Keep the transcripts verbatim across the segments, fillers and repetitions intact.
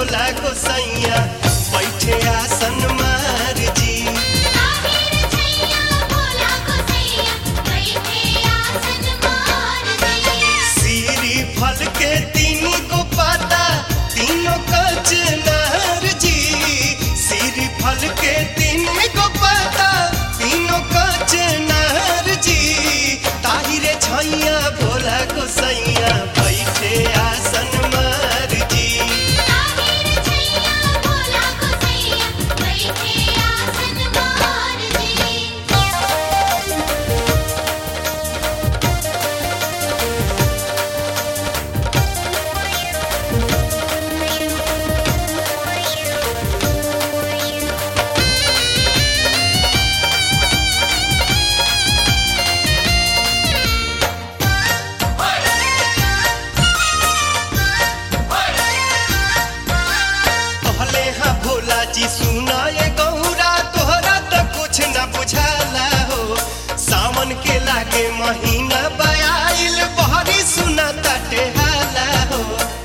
भोला गोसैया बैठे आसन मार जी। सीरी फल के तीन को पाता तीनों कचनार जी। सीरी फल के तीन को पाता तीनों कचनार जी। ताहिरे छैया भोला गोसैया बैठे आसन मार जी। जी सुना ये गौरा तोहरा तो कुछ न बुझाला हो। सावन के लागे महीना बयाइल बहरी सुना ताटे हाला हो।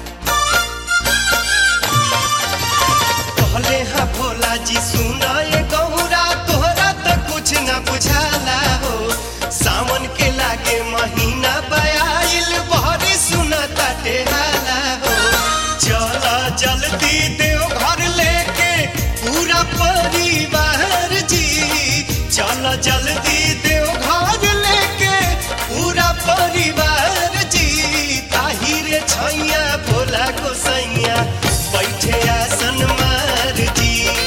कहले हाँ भोला जी सुना ये गौरा तोहरा तो कुछ न बुझाला हो। सावन के लागे महीना बयाइल बहरी सुना ताटे हाला हो। चला जल्दी देव घर लेके पूरा परिवार जी। चल जल्दी देव घर लेके पूरा परिवार जी। ताहिरे छैया भोला गोसैया बैठे आसन मार जी।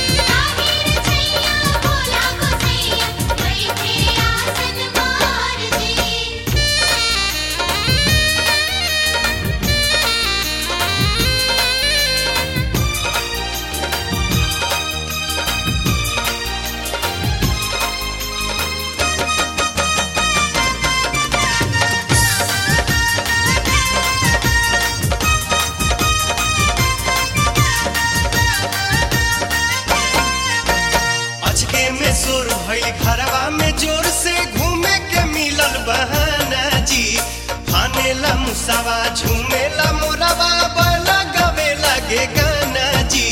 में सुर भइल घरवा में जोर से घूमे के मिलल बहाना जी। फानेला मुसावा झूमेला मोरवा बला गवे लगे गाना जी।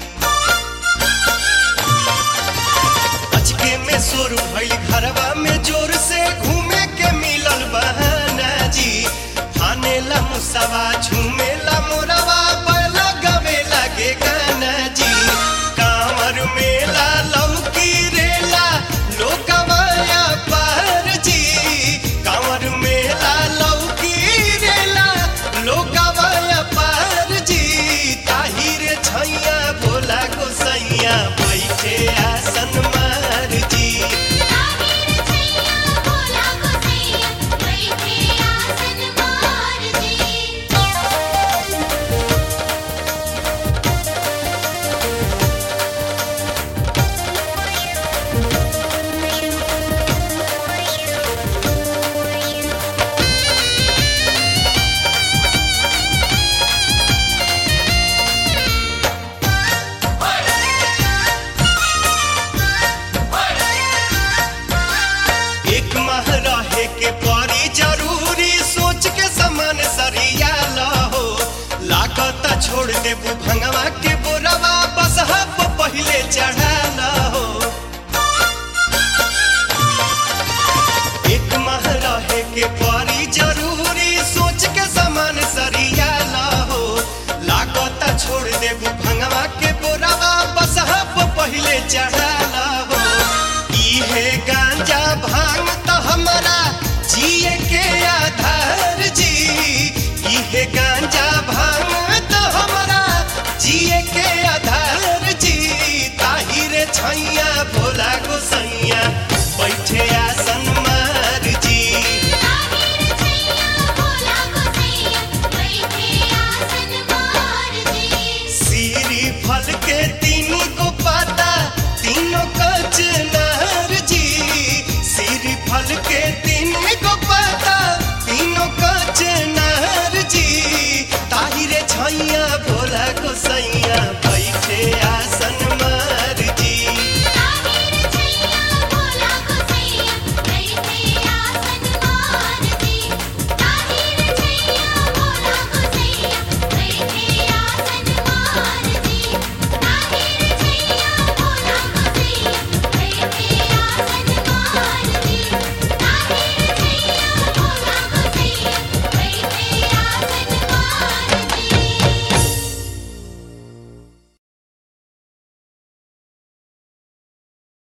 अचके में सुर भइल घरवा में जोर से घूमे के मिलल बहाना जी। फानेला मुसावा झूमेला मोरवा बला गवे लगे गाना जी। कांवर मेला लौकी रेला लोकवाया पार जी। कांवर मेला लौकी रेला लोकवाया पार जी। ताहिरे छैया भोला गोसैया बैठे आसन मार जी। एक माह रहे के परी जरूरी सोच के समान सरिया लहो। लागत छोड़ देबू भंगवा के बोरवा बस हब पहले चढ़ा लहो। एक माह रहे के परी जरूरी सोच के समान सरिया लहो। लागत छोड़ देबू भंगवा के बोरवा बस हब पहले चढ़ा लहो। इहे गांजा भांग तो हमारा जिए के आधार जी। इहे गांजा भांग तो हमारा जिए के आधार जी। ताहिरे छैया भोला गोसैया बैठे